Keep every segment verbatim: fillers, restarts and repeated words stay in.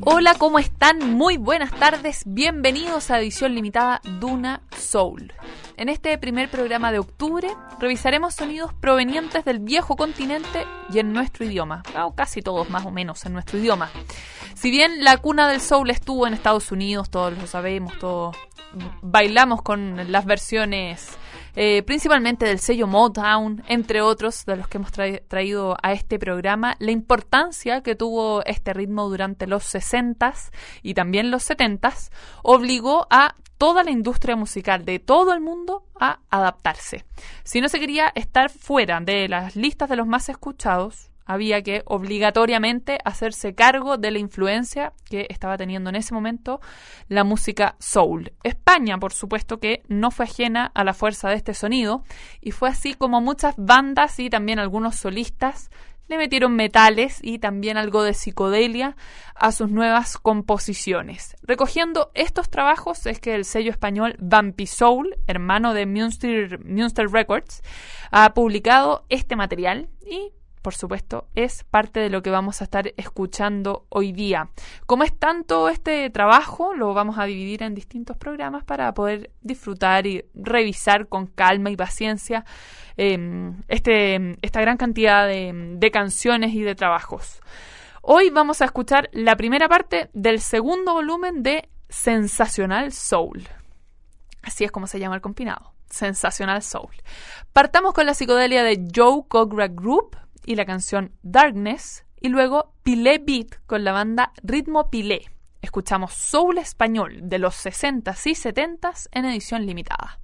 Hola, ¿cómo están? Muy buenas tardes, bienvenidos a edición limitada Duna Soul. En este primer programa de octubre revisaremos sonidos provenientes del viejo continente y en nuestro idioma, o casi todos más o menos en nuestro idioma. Si bien la cuna del soul estuvo en Estados Unidos, todos lo sabemos, todos bailamos con las versiones eh, principalmente del sello Motown, entre otros de los que hemos tra- traído a este programa, la importancia que tuvo este ritmo durante los sesentas y también los setentas obligó a toda la industria musical de todo el mundo a adaptarse. Si no se quería estar fuera de las listas de los más escuchados, había que obligatoriamente hacerse cargo de la influencia que estaba teniendo en ese momento la música soul. España, por supuesto, que no fue ajena a la fuerza de este sonido, y fue así como muchas bandas y también algunos solistas le metieron metales y también algo de psicodelia a sus nuevas composiciones. Recogiendo estos trabajos es que el sello español Vampi Soul, hermano de Munster, Munster Records, ha publicado este material y, por supuesto, es parte de lo que vamos a estar escuchando hoy día. Como es tanto este trabajo, lo vamos a dividir en distintos programas para poder disfrutar y revisar con calma y paciencia eh, este, esta gran cantidad de, de canciones y de trabajos. Hoy vamos a escuchar la primera parte del segundo volumen de Sensacional Soul. Así es como se llama el compilado, Sensacional Soul. Partamos con la psicodelia de Joe Cogra Group y la canción Darkness, y luego Pilé Beat con la banda Ritmo Pilé. Escuchamos soul español de los sesentas y setentas en edición limitada.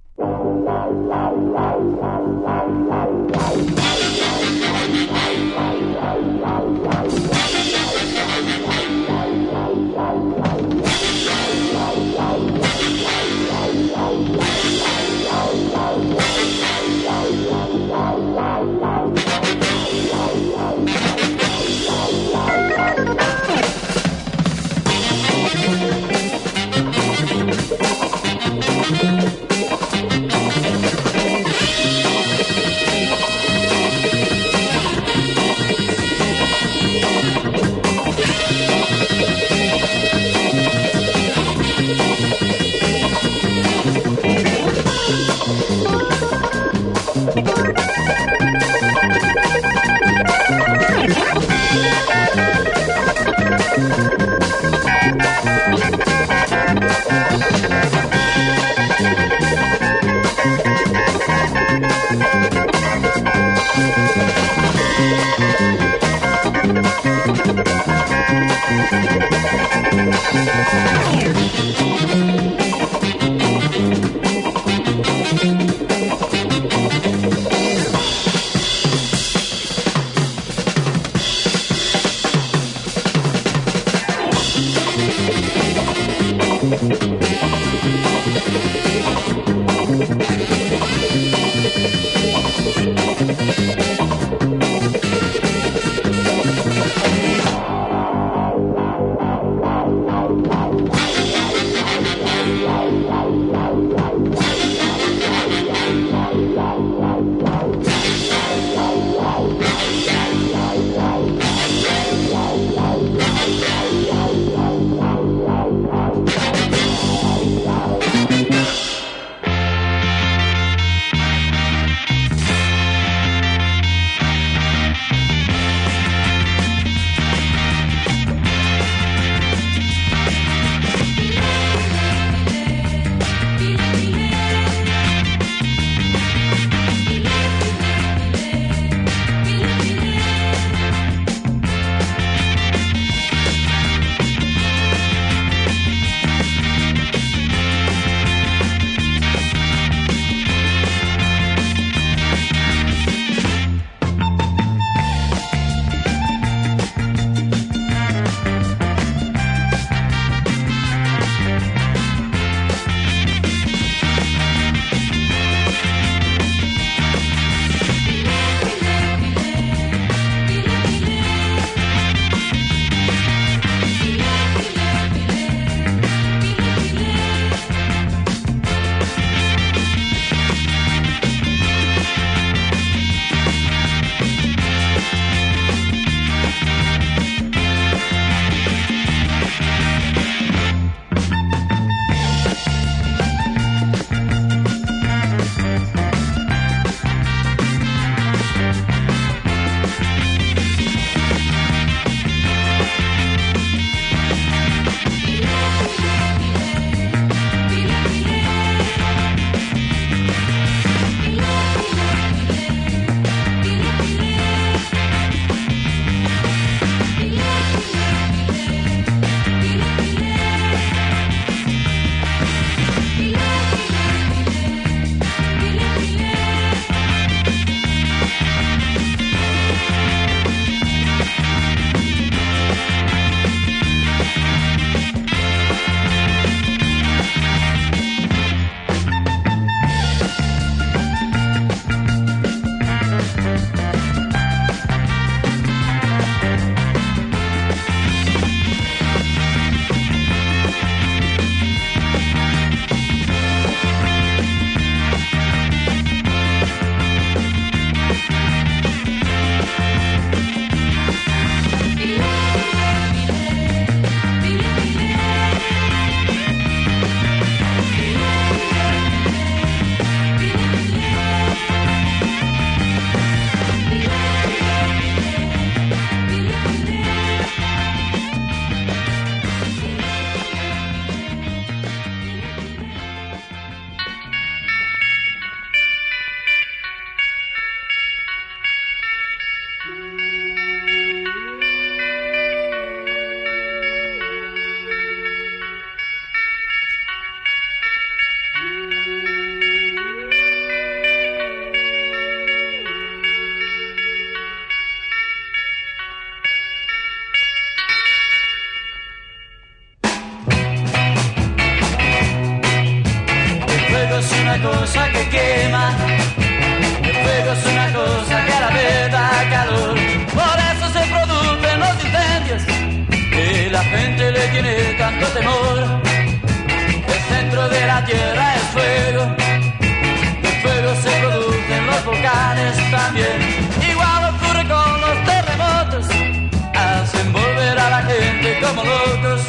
cosa que quema, el fuego es una cosa que a la vez da calor. Por eso se producen los incendios y la gente le tiene tanto temor. El centro de la tierra es fuego, el fuego se produce en los volcanes también. Igual ocurre con los terremotos, hacen volver a la gente como locos.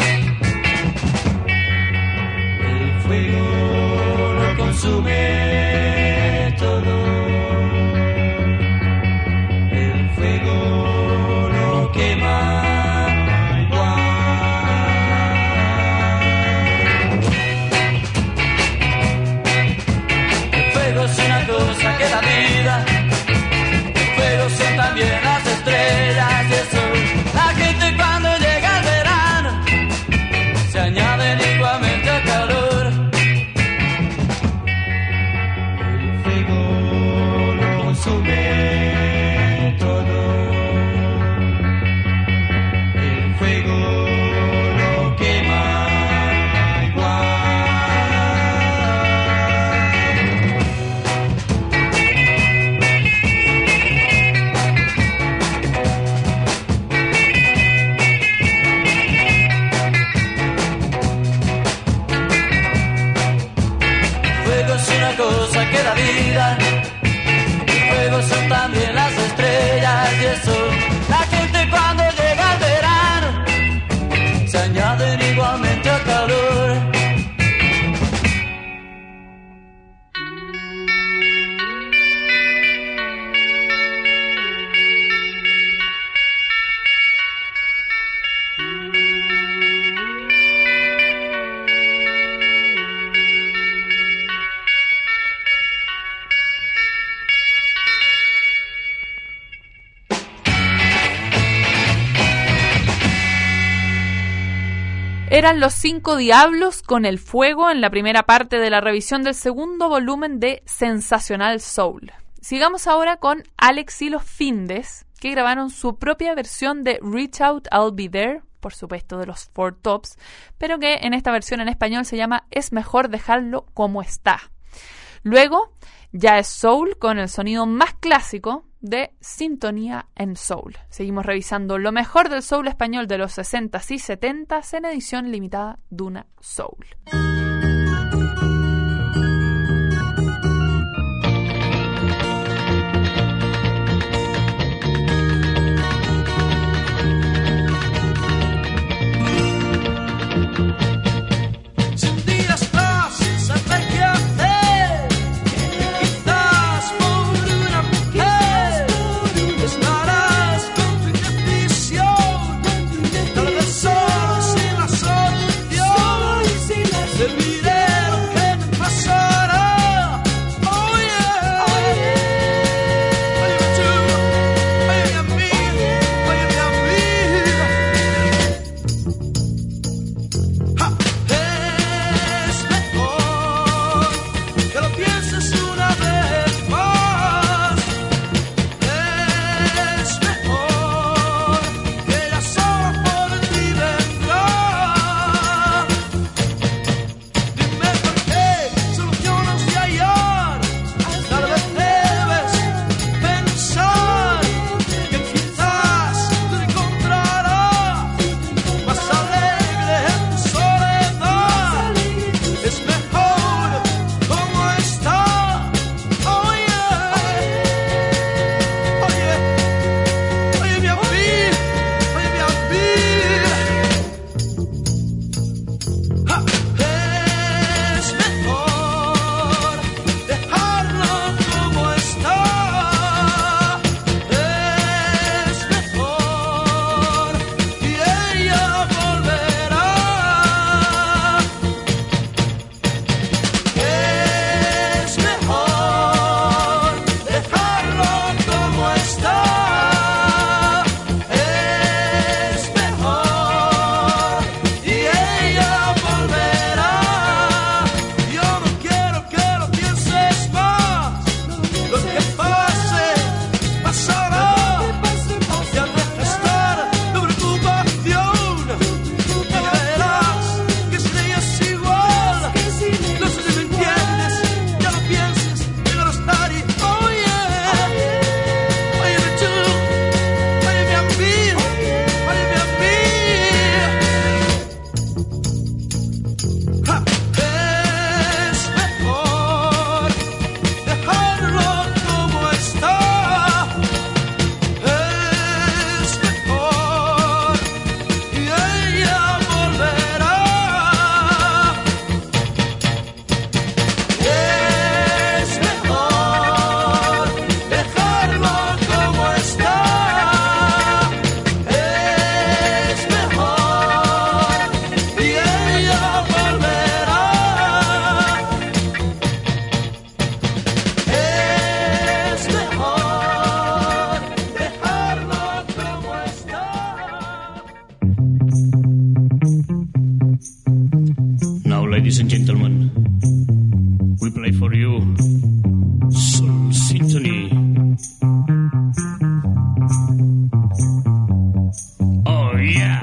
El fuego lo consume todo, el fuego lo quema. Cosa que la vida, el fuego son también las estrellas y el sol. La gente cuando llega el verano se añaden igualmente al calor. El fuego lo consume todo, el fuego lo quema. Cosa que da vida, el fuego son también las estrellas y el sol. La gente cuando llega el verano se añaden igualmente al calor. Eran Los Cinco Diablos con El Fuego en la primera parte de la revisión del segundo volumen de Sensacional Soul. Sigamos ahora con Alex y los Findes, que grabaron su propia versión de Reach Out, I'll Be There, por supuesto de los Four Tops, pero que en esta versión en español se llama Es Mejor Dejarlo Como Está. Luego, ya es Soul con el sonido más clásico de Sintonía en Soul. Seguimos revisando lo mejor del soul español de los sesentas y setentas en edición limitada Duna Soul. Del ladies and gentlemen, we play for you Soul Symphony. Oh yeah!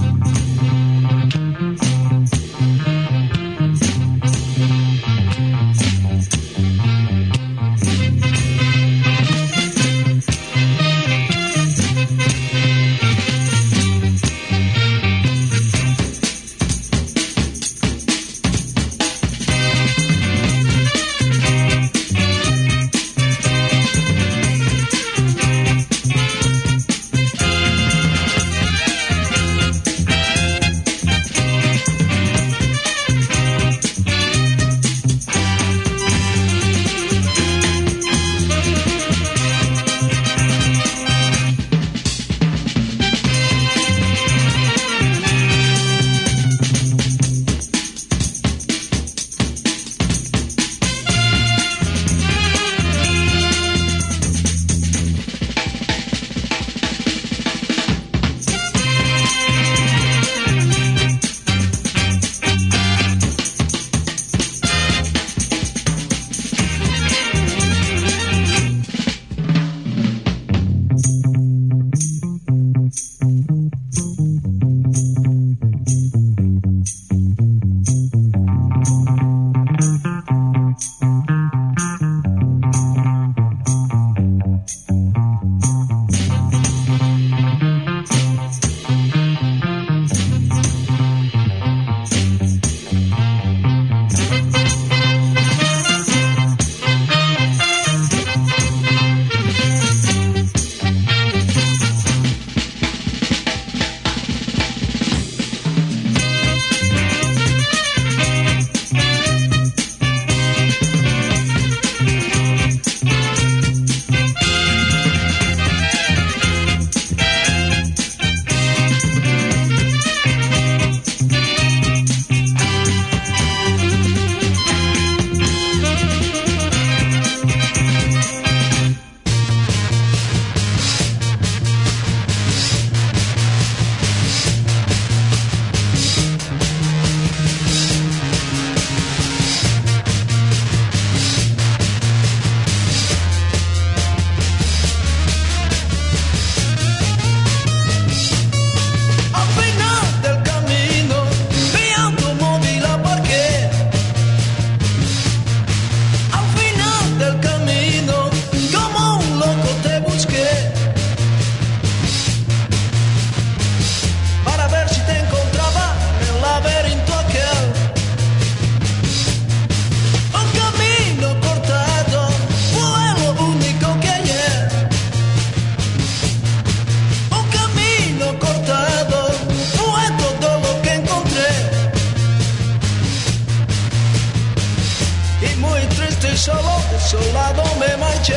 Solo, desolado me marché.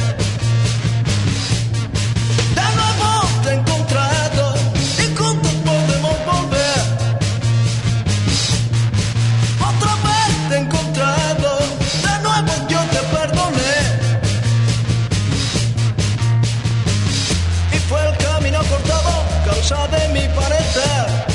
De nuevo te he encontrado y juntos podemos volver. Otra vez te he encontrado, de nuevo yo te perdoné. Y fue el camino cortado, causa de mi parecer.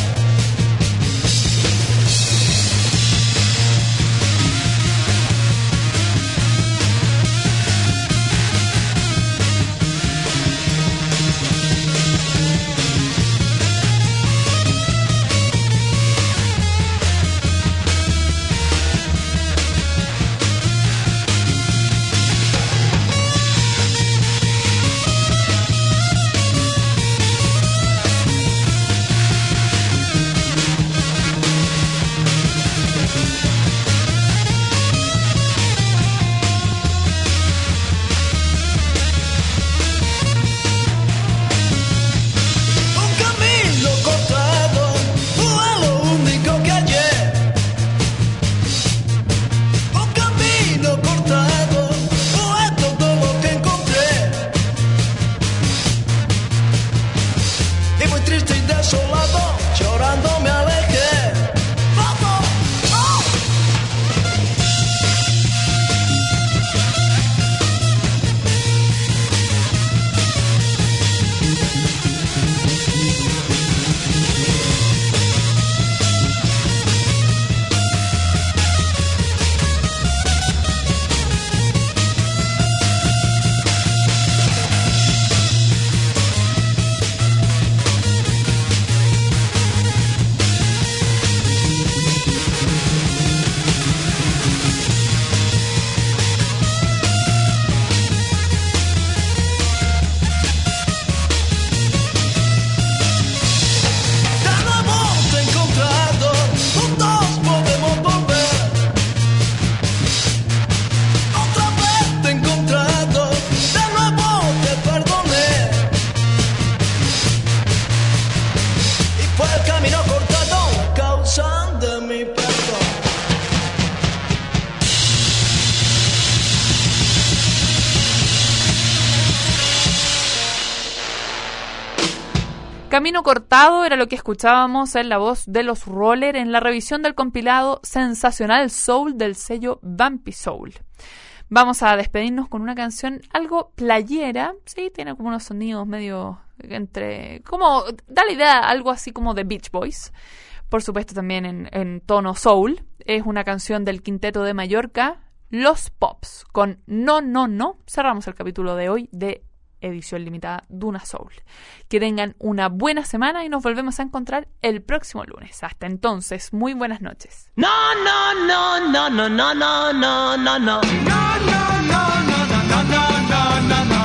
Camino cortado era lo que escuchábamos en la voz de los Roller en la revisión del compilado Sensacional Soul del sello Bumpy Soul. Vamos a despedirnos con una canción algo playera, sí, tiene como unos sonidos medio entre, como, da la idea algo así como de Beach Boys, por supuesto también en, en tono soul. Es una canción del Quinteto de Mallorca, Los Pops, con No, No, No. Cerramos el capítulo de hoy de edición limitada Duna Soul. Que tengan una buena semana y nos volvemos a encontrar el próximo lunes. Hasta entonces, muy buenas noches. No, no, no, no, no, no, no, no, no, no, no, no, no, no, no, no, no, no.